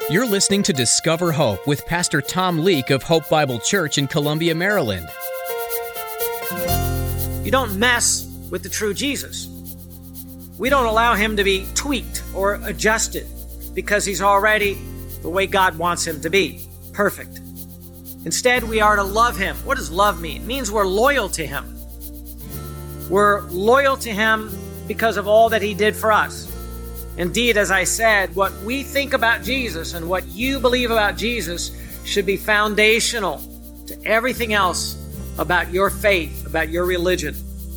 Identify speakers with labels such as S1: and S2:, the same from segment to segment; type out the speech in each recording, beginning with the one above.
S1: You're listening to Discover Hope with Pastor Tom Leake of Hope Bible Church in Columbia, Maryland.
S2: You don't mess with the true Jesus. We don't allow him to be tweaked or adjusted because he's already the way God wants him to be, perfect. Instead, we are to love him. What does love mean? It means we're loyal to him. We're loyal to him because of all that he did for us. Indeed, as I said, what we think about Jesus and what you believe about Jesus should be foundational to everything else about your faith, about your religion.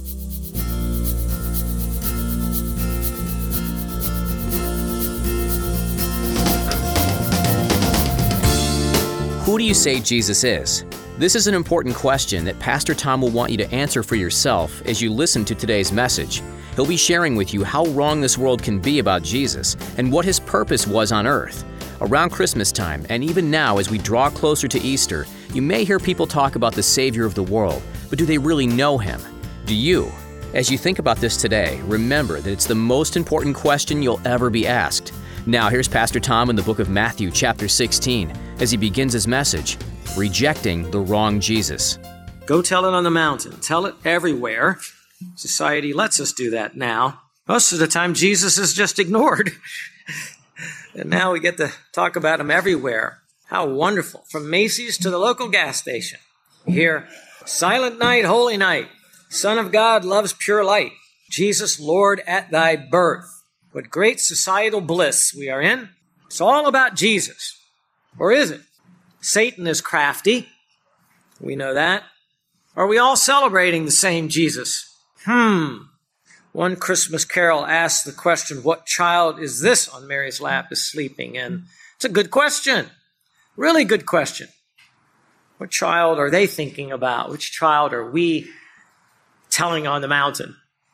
S1: Who do you say Jesus is? This is an important question that Pastor Tom will want you to answer for yourself as you listen to today's message. He'll be sharing with you how wrong this world can be about Jesus and what his purpose was on earth. Around Christmas time, and even now as we draw closer to Easter, you may hear people talk about the Savior of the world, but do they really know him? Do you? As you think about this today, remember that it's the most important question you'll ever be asked. Now here's Pastor Tom in the book of Matthew, chapter 16, as he begins his message, Rejecting the Wrong Jesus.
S2: Go tell it on the mountain. Tell it everywhere. Society lets us do that now. Most of the time, Jesus is just ignored. And now we get to talk about him everywhere. How wonderful. From Macy's to the local gas station. You hear, Silent night, holy night. Son of God loves pure light. Jesus, Lord, at thy birth. What great societal bliss we are in. It's all about Jesus. Or is it? Satan is crafty. We know that. Are we all celebrating the same Jesus? One Christmas carol asks the question, what child is this on Mary's lap is sleeping? And it's a good question. Really good question. What child are they thinking about? Which child are we telling on the mountain?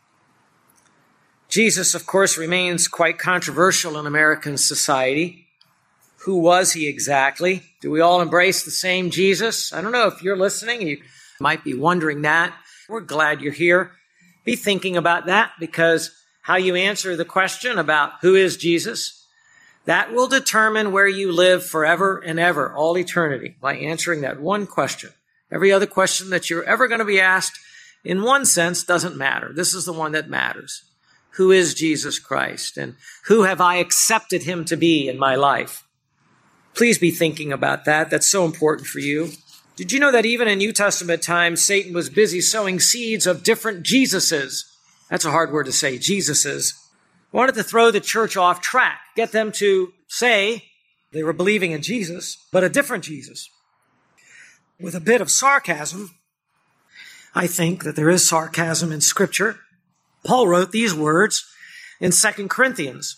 S2: Jesus, of course, remains quite controversial in American society. Who was he exactly? Do we all embrace the same Jesus? I don't know if you're listening. You might be wondering that. We're glad you're here. Be thinking about that, because how you answer the question about who is Jesus, that will determine where you live forever and ever, all eternity, by answering that one question. Every other question that you're ever going to be asked, in one sense, doesn't matter. This is the one that matters. Who is Jesus Christ? And who have I accepted him to be in my life? Please be thinking about that. That's so important for you. Did you know that even in New Testament times, Satan was busy sowing seeds of different Jesuses? That's a hard word to say, Jesuses. Wanted to throw the church off track, get them to say they were believing in Jesus, but a different Jesus. With a bit of sarcasm, I think that there is sarcasm in Scripture. Paul wrote these words in 2 Corinthians.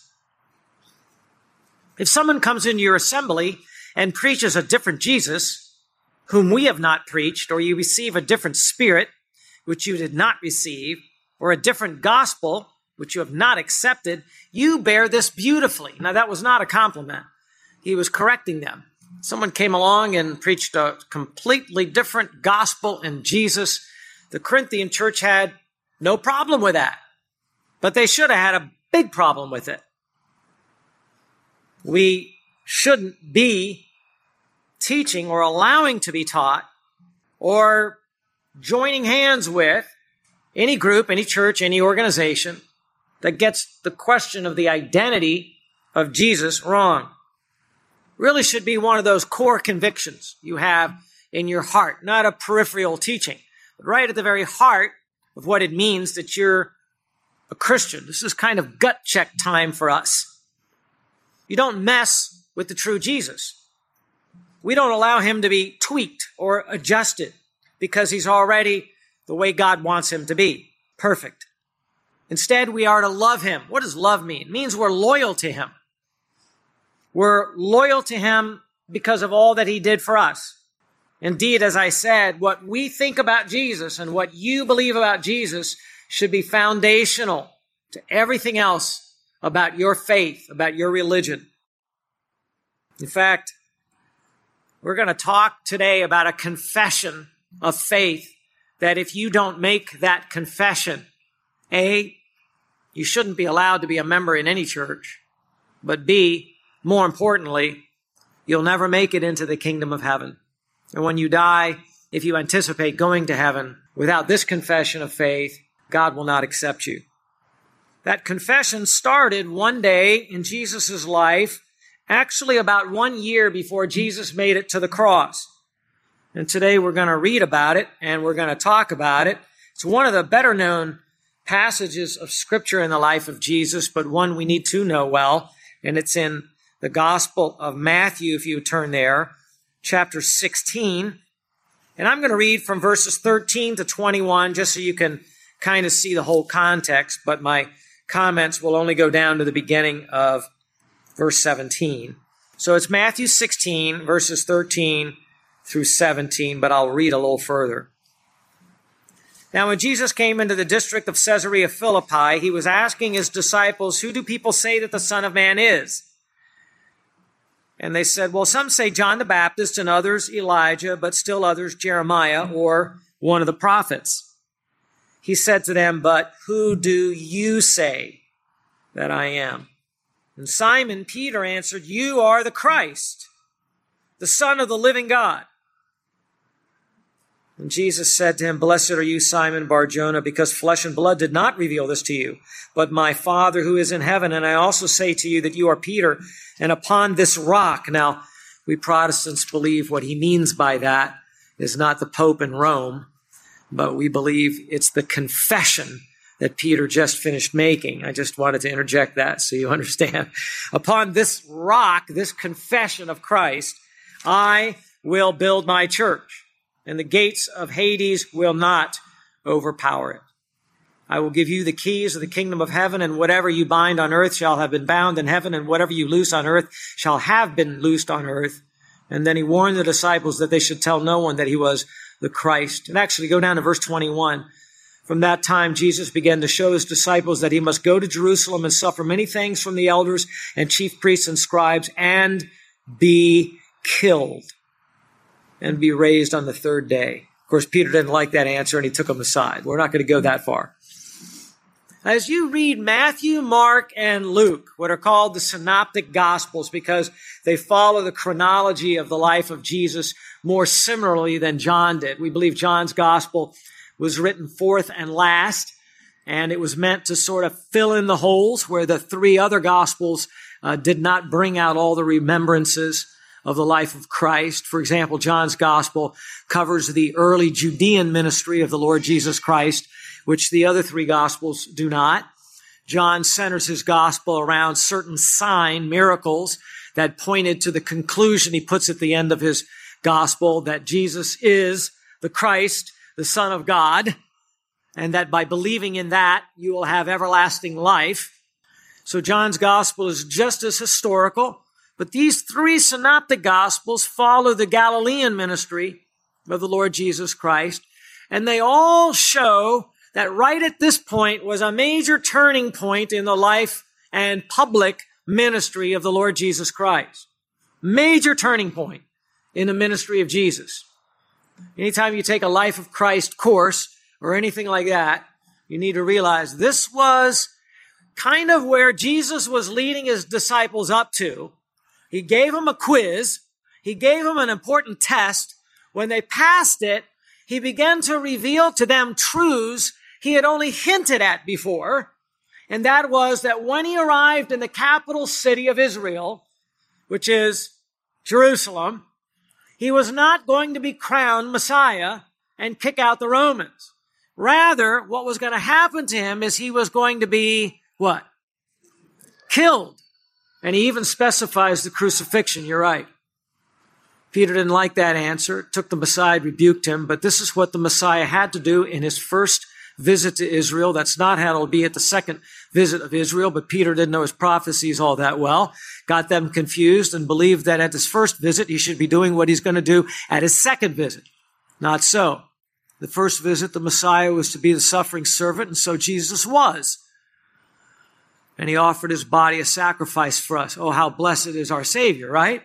S2: If someone comes into your assembly and preaches a different Jesus, whom we have not preached, or you receive a different spirit, which you did not receive, or a different gospel, which you have not accepted, you bear this beautifully. Now, that was not a compliment. He was correcting them. Someone came along and preached a completely different gospel in Jesus. The Corinthian church had no problem with that, but they should have had a big problem with it. We shouldn't be teaching or allowing to be taught or joining hands with any group, any church, any organization that gets the question of the identity of Jesus wrong. Really should be one of those core convictions you have in your heart, not a peripheral teaching, but right at the very heart of what it means that you're a Christian. This is kind of gut check time for us. You don't mess with the true Jesus. We don't allow him to be tweaked or adjusted because he's already the way God wants him to be, perfect. Instead, we are to love him. What does love mean? It means we're loyal to him. We're loyal to him because of all that he did for us. Indeed, as I said, what we think about Jesus and what you believe about Jesus should be foundational to everything else about your faith, about your religion. In fact, we're going to talk today about a confession of faith that if you don't make that confession, A, you shouldn't be allowed to be a member in any church, but B, more importantly, you'll never make it into the kingdom of heaven. And when you die, if you anticipate going to heaven without this confession of faith, God will not accept you. That confession started one day in Jesus' life, actually about 1 year before Jesus made it to the cross. And today we're going to read about it and we're going to talk about it. It's one of the better known passages of Scripture in the life of Jesus, but one we need to know well. And it's in the Gospel of Matthew, if you turn there, chapter 16. And I'm going to read from verses 13 to 21, just so you can kind of see the whole context, but my comments will only go down to the beginning of verse 17. So it's Matthew 16, verses 13 through 17, but I'll read a little further. Now, when Jesus came into the district of Caesarea Philippi, he was asking his disciples, "Who do people say that the Son of Man is?" And they said, "Well, some say John the Baptist, and others Elijah, but still others Jeremiah or one of the prophets." He said to them, "But who do you say that I am?" And Simon Peter answered, "You are the Christ, the Son of the living God." And Jesus said to him, "Blessed are you, Simon Bar-Jonah, because flesh and blood did not reveal this to you, but my Father who is in heaven. And I also say to you that you are Peter, and upon this rock." Now, we Protestants believe what he means by that is not the Pope in Rome, but we believe it's the confession that Peter just finished making. I just wanted to interject that so you understand. Upon this rock, this confession of Christ, I will build my church, and the gates of Hades will not overpower it. I will give you the keys of the kingdom of heaven, and whatever you bind on earth shall have been bound in heaven, and whatever you loose on earth shall have been loosed on earth. And then he warned the disciples that they should tell no one that he was the Christ. And actually, go down to verse 21. From that time, Jesus began to show his disciples that he must go to Jerusalem and suffer many things from the elders and chief priests and scribes and be killed and be raised on the third day. Of course, Peter didn't like that answer and he took him aside. We're not going to go that far. As you read Matthew, Mark, and Luke, what are called the synoptic gospels, because they follow the chronology of the life of Jesus more similarly than John did. We believe John's gospel was written fourth and last, and it was meant to sort of fill in the holes where the three other gospels did not bring out all the remembrances of the life of Christ. For example, John's gospel covers the early Judean ministry of the Lord Jesus Christ, which the other three gospels do not. John centers his gospel around certain sign miracles that pointed to the conclusion he puts at the end of his gospel, that Jesus is the Christ, the Son of God, and that by believing in that, you will have everlasting life. So John's gospel is just as historical, but these three synoptic gospels follow the Galilean ministry of the Lord Jesus Christ, and they all show that right at this point was a major turning point in the life and public ministry of the Lord Jesus Christ. Major turning point in the ministry of Jesus. Anytime you take a Life of Christ course or anything like that, you need to realize this was kind of where Jesus was leading his disciples up to. He gave them a quiz. He gave them an important test. When they passed it, he began to reveal to them truths he had only hinted at before. And that was that when he arrived in the capital city of Israel, which is Jerusalem, he was not going to be crowned Messiah and kick out the Romans. Rather, what was going to happen to him is he was going to be, what? Killed. And he even specifies the crucifixion. You're right. Peter didn't like that answer, took them aside, rebuked him, but this is what the Messiah had to do in his first visit to Israel. That's not how it'll be at the second visit of Israel, but Peter didn't know his prophecies all that well, got them confused, and believed that at his first visit, he should be doing what he's going to do at his second visit. Not so. The first visit, the Messiah was to be the suffering servant, and so Jesus was. And he offered his body a sacrifice for us. Oh, how blessed is our Savior, right?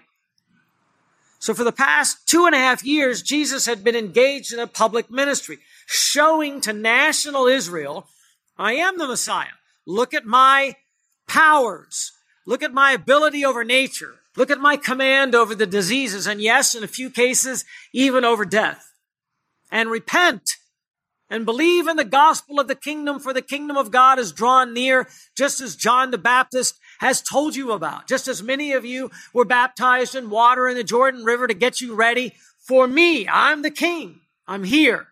S2: So for the past 2.5 years, Jesus had been engaged in a public ministry, showing to national Israel, I am the Messiah. Look at my powers. Look at my ability over nature. Look at my command over the diseases. And yes, in a few cases, even over death. And repent and believe in the gospel of the kingdom, for the kingdom of God is drawn near, just as John the Baptist has told you about. Just as many of you were baptized in water in the Jordan River to get you ready for me. I'm the king. I'm here.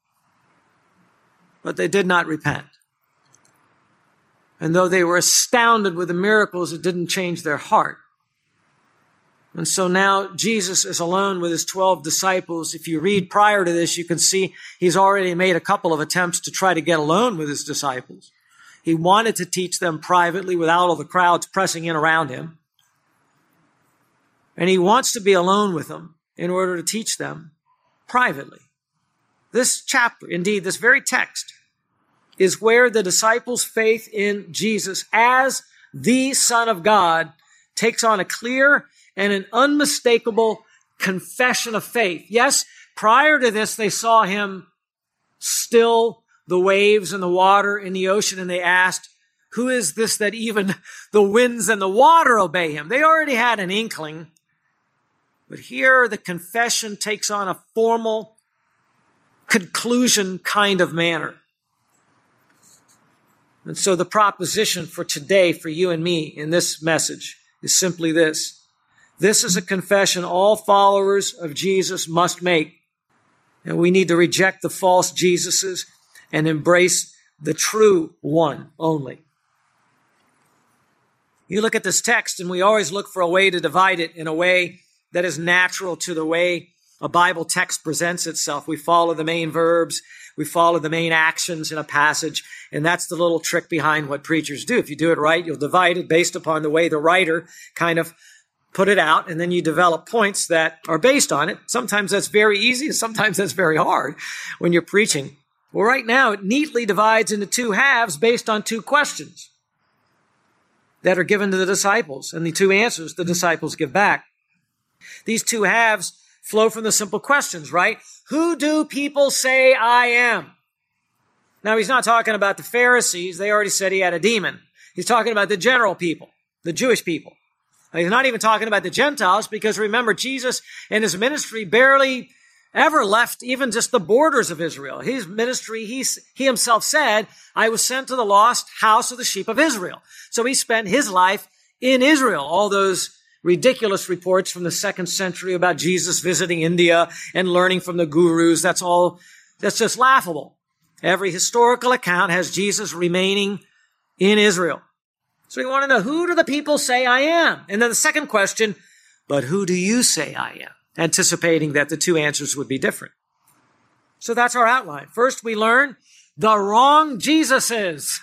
S2: But they did not repent. And though they were astounded with the miracles, it didn't change their heart. And so now Jesus is alone with his 12 disciples. If you read prior to this, you can see he's already made a couple of attempts to try to get alone with his disciples. He wanted to teach them privately without all the crowds pressing in around him. And he wants to be alone with them in order to teach them privately. This chapter, indeed, this very text, is where the disciples' faith in Jesus as the Son of God takes on a clear and an unmistakable confession of faith. Yes, prior to this, they saw him still the waves and the water in the ocean, and they asked, who is this that even the winds and the water obey him? They already had an inkling. But here the confession takes on a formal conclusion kind of manner. And so the proposition for today, for you and me in this message, is simply this. This is a confession all followers of Jesus must make. And we need to reject the false Jesuses and embrace the true one only. You look at this text, and we always look for a way to divide it in a way that is natural to the way a Bible text presents itself. We follow the main verbs. We follow the main actions in a passage. And that's the little trick behind what preachers do. If you do it right, you'll divide it based upon the way the writer kind of put it out, and then you develop points that are based on it. Sometimes that's very easy, and sometimes that's very hard when you're preaching. Well, right now, it neatly divides into two halves based on two questions that are given to the disciples, and the two answers the disciples give back. These two halves flow from the simple questions, right? Who do people say I am? Now, he's not talking about the Pharisees. They already said he had a demon. He's talking about the general people, the Jewish people. He's not even talking about the Gentiles, because remember, Jesus and his ministry barely ever left even just the borders of Israel. His ministry, he himself said, I was sent to the lost house of the sheep of Israel. So he spent his life in Israel. All those ridiculous reports from the 2nd century about Jesus visiting India and learning from the gurus, that's just laughable. Every historical account has Jesus remaining in Israel. So we want to know, who do the people say I am? And then the second question, but who do you say I am? Anticipating that the two answers would be different. So that's our outline. First, we learn the wrong Jesus is.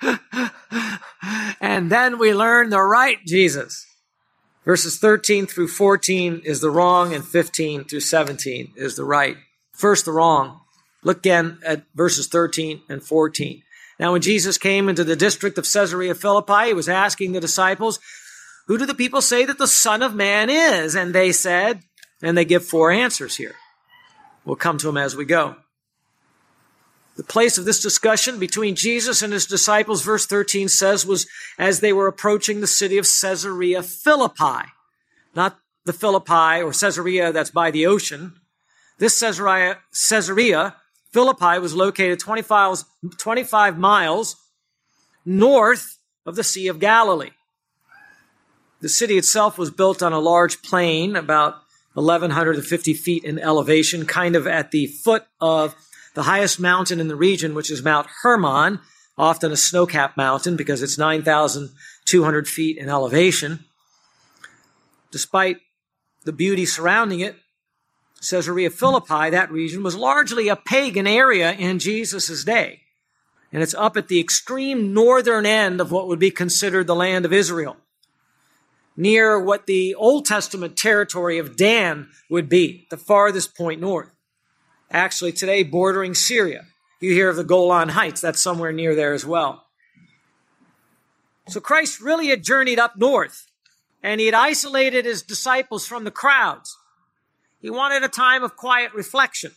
S2: And then we learn the right Jesus. Verses 13 through 14 is the wrong, and 15 through 17 is the right. First, the wrong. Look again at verses 13 and 14. Now, when Jesus came into the district of Caesarea Philippi, he was asking the disciples, who do the people say that the Son of Man is? And they said, and they give 4 answers here. We'll come to them as we go. The place of this discussion between Jesus and his disciples, verse 13 says, was as they were approaching the city of Caesarea Philippi. Not the Philippi or Caesarea that's by the ocean. This Caesarea Philippi was located 25 miles north of the Sea of Galilee. The city itself was built on a large plain, about 1,150 feet in elevation, kind of at the foot of the highest mountain in the region, which is Mount Hermon, often a snow-capped mountain because it's 9,200 feet in elevation. Despite the beauty surrounding it, Caesarea Philippi, that region, was largely a pagan area in Jesus' day. And it's up at the extreme northern end of what would be considered the land of Israel, near what the Old Testament territory of Dan would be, the farthest point north. Actually, today, bordering Syria. You hear of the Golan Heights. That's somewhere near there as well. So Christ really had journeyed up north, and he had isolated his disciples from the crowds. He wanted a time of quiet reflection.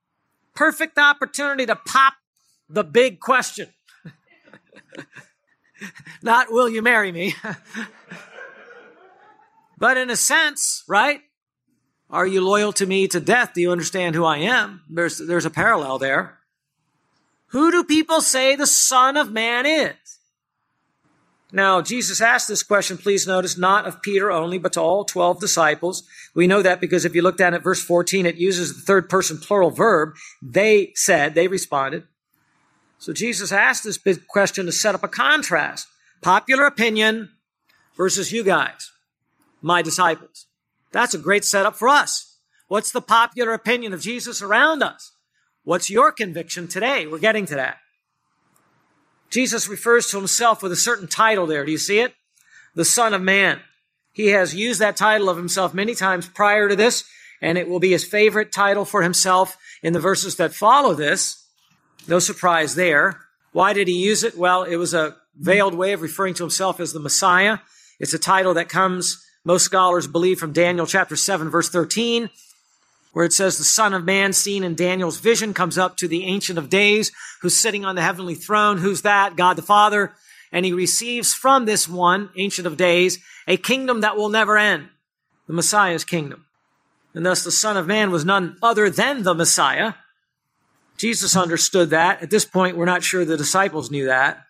S2: Perfect opportunity to pop the big question. Not, will you marry me? But in a sense, right? Are you loyal to me to death? Do you understand who I am? There's a parallel there. Who do people say the Son of Man is? Now, Jesus asked this question, please notice, not of Peter only, but to all 12 disciples. We know that because if you look down at verse 14, it uses the third person plural verb. They said, they responded. So Jesus asked this big question to set up a contrast. Popular opinion versus you guys, my disciples. That's a great setup for us. What's the popular opinion of Jesus around us? What's your conviction today? We're getting to that. Jesus refers to himself with a certain title there. Do you see it? The Son of Man. He has used that title of himself many times prior to this, and it will be his favorite title for himself in the verses that follow this. No surprise there. Why did he use it? Well, it was a veiled way of referring to himself as the Messiah. It's a title that comes, most scholars believe, from Daniel chapter 7, verse 13, where it says the Son of Man seen in Daniel's vision comes up to the Ancient of Days who's sitting on the heavenly throne. Who's that? God the Father. And he receives from this one, Ancient of Days, a kingdom that will never end, the Messiah's kingdom. And thus the Son of Man was none other than the Messiah. Jesus understood that. At this point, we're not sure the disciples knew that.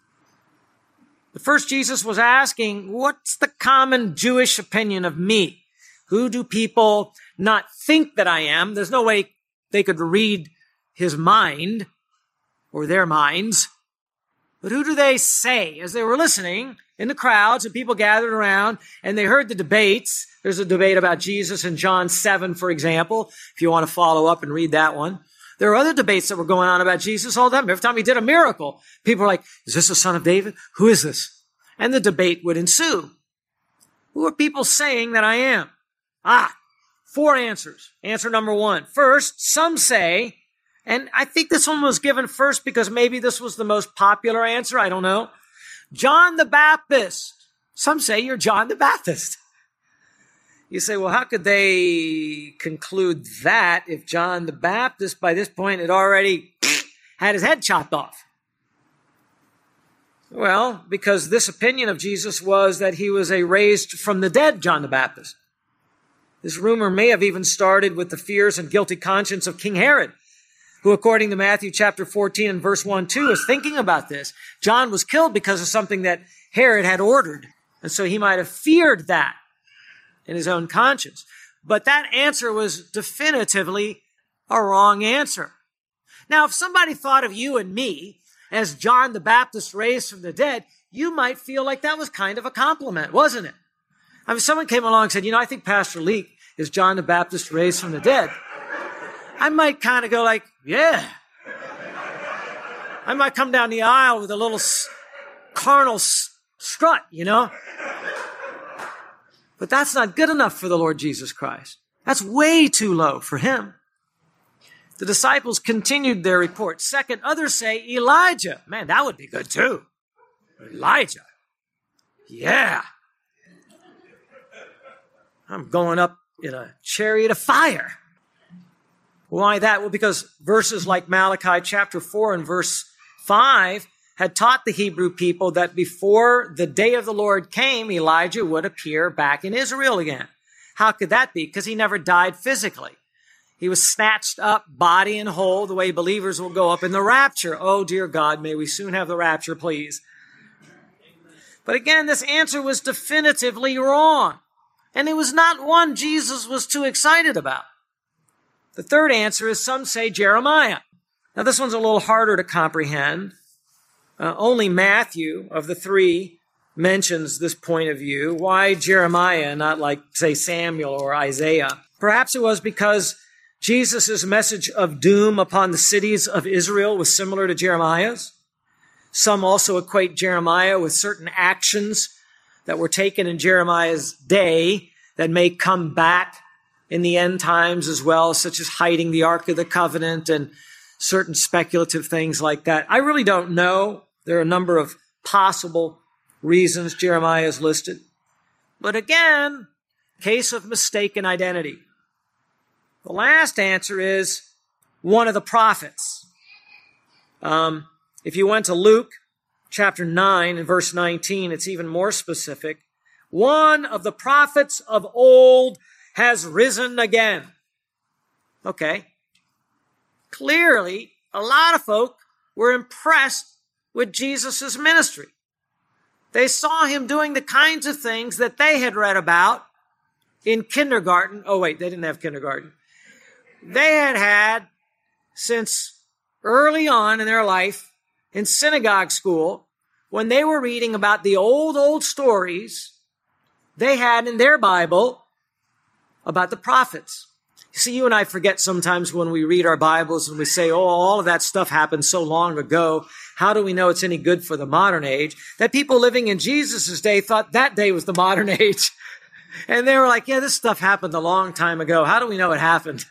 S2: But first, Jesus was asking, what's the common Jewish opinion of me? Who do people not think that I am? There's no way they could read his mind or their minds. But who do they say? As they were listening in the crowds and people gathered around and they heard the debates. There's a debate about Jesus in John 7, for example, if you want to follow up and read that one. There are other debates that were going on about Jesus all the time. Every time he did a miracle, people were like, is this the Son of David? Who is this? And the debate would ensue. Who are people saying that I am? 4 answers. Answer number 1. First, some say, and I think this one was given first because maybe this was the most popular answer. I don't know. John the Baptist. Some say you're John the Baptist. You say, well, how could they conclude that if John the Baptist, by this point, had already had his head chopped off? Well, because this opinion of Jesus was that he was a raised from the dead John the Baptist. This rumor may have even started with the fears and guilty conscience of King Herod, who, according to Matthew chapter 14 and verse 1-2, is thinking about this. John was killed because of something that Herod had ordered. And so he might have feared that in his own conscience. But that answer was definitively a wrong answer. Now, if somebody thought of you and me as John the Baptist raised from the dead, you might feel like that was kind of a compliment, wasn't it? I mean, someone came along and said, I think Pastor Leek is John the Baptist raised from the dead. I might kind of go like, yeah. I might come down the aisle with a little carnal strut, But that's not good enough for the Lord Jesus Christ. That's way too low for him. The disciples continued their report. Second, others say Elijah. Man, that would be good too. Elijah. Yeah. I'm going up in a chariot of fire. Why that? Well, because verses like Malachi chapter 4 and verse 5 had taught the Hebrew people that before the day of the Lord came, Elijah would appear back in Israel again. How could that be? Because he never died physically. He was snatched up, body and whole, the way believers will go up in the rapture. Oh, dear God, may we soon have the rapture, please. But again, this answer was definitively wrong. And it was not one Jesus was too excited about. The third answer is some say Jeremiah. Now, this one's a little harder to comprehend. Only Matthew of the 3 mentions this point of view. Why Jeremiah, not like, say, Samuel or Isaiah? Perhaps it was because Jesus' message of doom upon the cities of Israel was similar to Jeremiah's. Some also equate Jeremiah with certain actions that were taken in Jeremiah's day that may come back in the end times as well, such as hiding the Ark of the Covenant and certain speculative things like that. I really don't know. There are a number of possible reasons Jeremiah is listed. But again, case of mistaken identity. The last answer is one of the prophets. If you went to Luke chapter 9 and verse 19, it's even more specific. One of the prophets of old has risen again. Okay. Clearly, a lot of folk were impressed with Jesus' ministry. They saw him doing the kinds of things that they had read about in kindergarten. Oh, wait, they didn't have kindergarten. They had since early on in their life in synagogue school, when they were reading about the old stories they had in their Bible about the prophets. You see, you and I forget sometimes when we read our Bibles and we say, oh, all of that stuff happened so long ago. How do we know it's any good for the modern age? That people living in Jesus' day thought that day was the modern age. And they were like, yeah, this stuff happened a long time ago. How do we know it happened?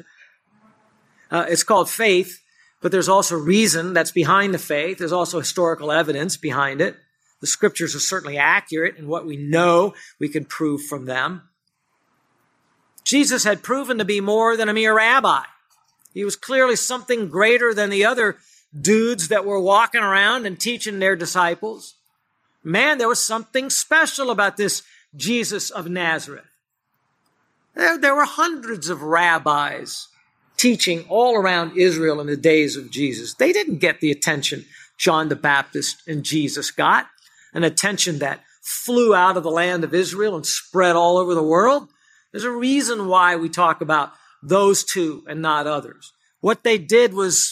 S2: It's called faith, but there's also reason that's behind the faith. There's also historical evidence behind it. The scriptures are certainly accurate in what we know we can prove from them. Jesus had proven to be more than a mere rabbi. He was clearly something greater than the other dudes that were walking around and teaching their disciples. Man, there was something special about this Jesus of Nazareth. There were hundreds of rabbis teaching all around Israel in the days of Jesus. They didn't get the attention John the Baptist and Jesus got, an attention that flew out of the land of Israel and spread all over the world. There's a reason why we talk about those two and not others. What they did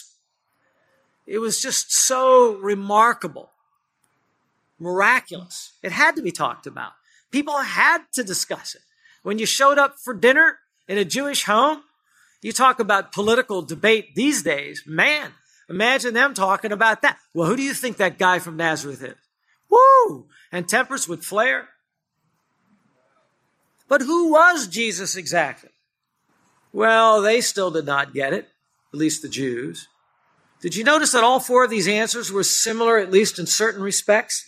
S2: it was just so remarkable, miraculous. It had to be talked about. People had to discuss it. When you showed up for dinner in a Jewish home, you talk about political debate these days. Man, imagine them talking about that. Well, who do you think that guy from Nazareth is? Woo! And tempers would flare. But who was Jesus exactly? Well, they still did not get it, at least the Jews. Did you notice that all four of these answers were similar, at least in certain respects?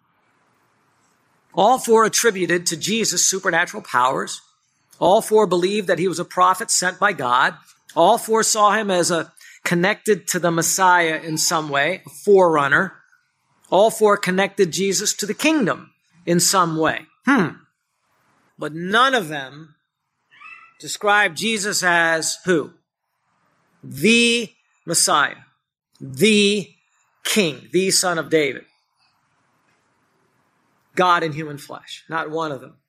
S2: All four attributed to Jesus supernatural powers. All four believed that he was a prophet sent by God. All four saw him as connected to the Messiah in some way, a forerunner. All four connected Jesus to the kingdom in some way. But none of them described Jesus as who? The Messiah, the King, the Son of David. God in human flesh. Not one of them.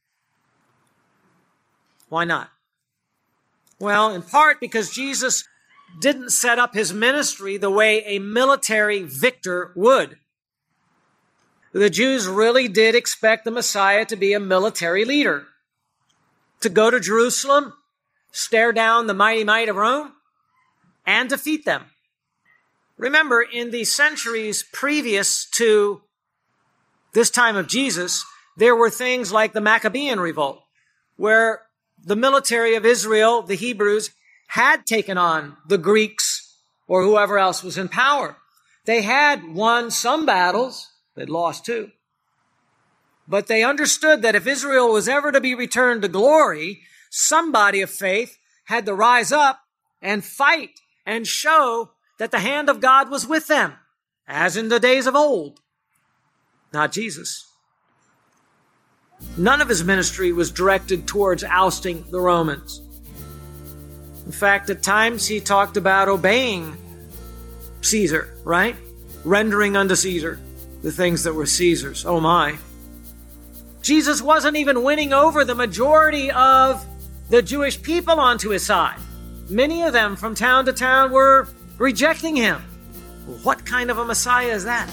S2: Why not? Well, in part because Jesus didn't set up his ministry the way a military victor would. The Jews really did expect the Messiah to be a military leader, to go to Jerusalem, stare down the mighty might of Rome, and defeat them. Remember, in the centuries previous to this time of Jesus, there were things like the Maccabean revolt, where the military of Israel, the Hebrews, had taken on the Greeks or whoever else was in power. They had won some battles. They'd lost two. But they understood that if Israel was ever to be returned to glory, somebody of faith had to rise up and fight and show that the hand of God was with them, as in the days of old. Not Jesus. None of his ministry was directed towards ousting the Romans. In fact, at times he talked about obeying Caesar, right? Rendering unto Caesar the things that were Caesar's. Oh my. Jesus wasn't even winning over the majority of the Jewish people onto his side. Many of them from town to town were rejecting him. What kind of a Messiah is that?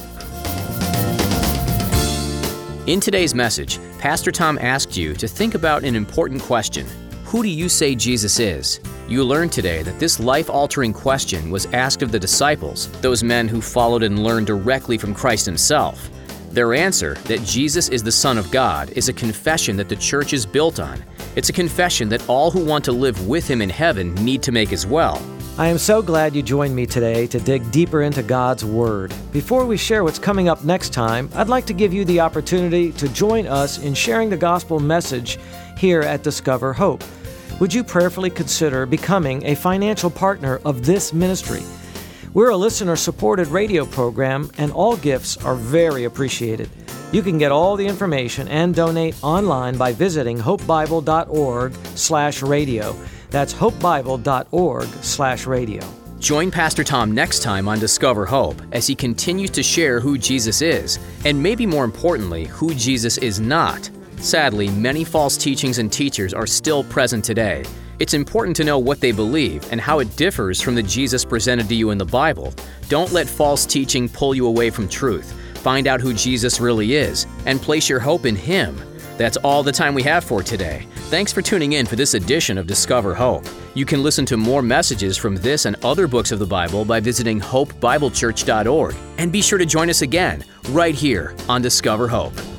S1: In today's message, Pastor Tom asked you to think about an important question. Who do you say Jesus is? You learned today that this life-altering question was asked of the disciples, those men who followed and learned directly from Christ himself. Their answer, that Jesus is the Son of God, is a confession that the church is built on. It's a confession that all who want to live with him in heaven need to make as well.
S2: I am so glad you joined me today to dig deeper into God's Word. Before we share what's coming up next time, I'd like to give you the opportunity to join us in sharing the gospel message here at Discover Hope. Would you prayerfully consider becoming a financial partner of this ministry? We're a listener-supported radio program, and all gifts are very appreciated. You can get all the information and donate online by visiting hopebible.org/radio. That's hopebible.org/radio.
S1: Join Pastor Tom next time on Discover Hope as he continues to share who Jesus is, and maybe more importantly, who Jesus is not. Sadly, many false teachings and teachers are still present today. It's important to know what they believe and how it differs from the Jesus presented to you in the Bible. Don't let false teaching pull you away from truth. Find out who Jesus really is and place your hope in Him. That's all the time we have for today. Thanks for tuning in for this edition of Discover Hope. You can listen to more messages from this and other books of the Bible by visiting hopebiblechurch.org. And be sure to join us again, right here on Discover Hope.